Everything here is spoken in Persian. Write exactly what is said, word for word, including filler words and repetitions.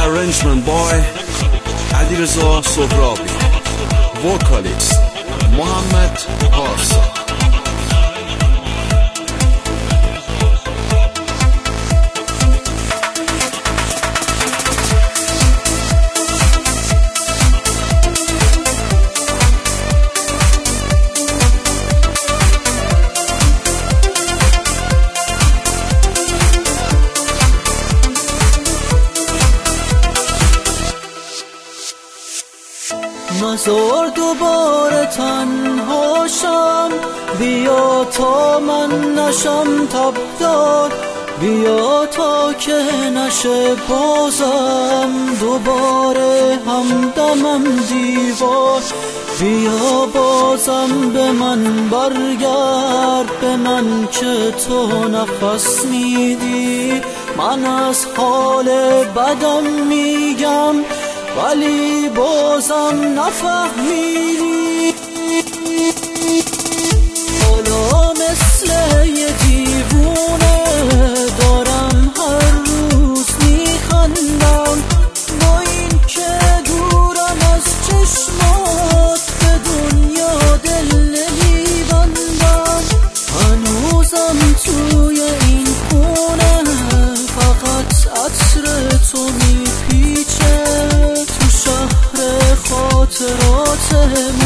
arrangement by علیرضا سهرابی. vocalist محمد پارسا. نزار دوباره تنها شم، بیا تا من نشم تبدار، بیا تا که نشه بازم دوباره همدمم دیوار، بیا بازم به من برگرد، به من که تو نفس میدی. من از حال بدم میگم ولی بازم نفهمیدی. حالا مثل یه دیوونه دارم هر روز میخندم، با این که دورم از چشمات به دنیا دل نمیبندم. هنوزم توی این خونه فقط عطر تو میپیچه، خاطراتم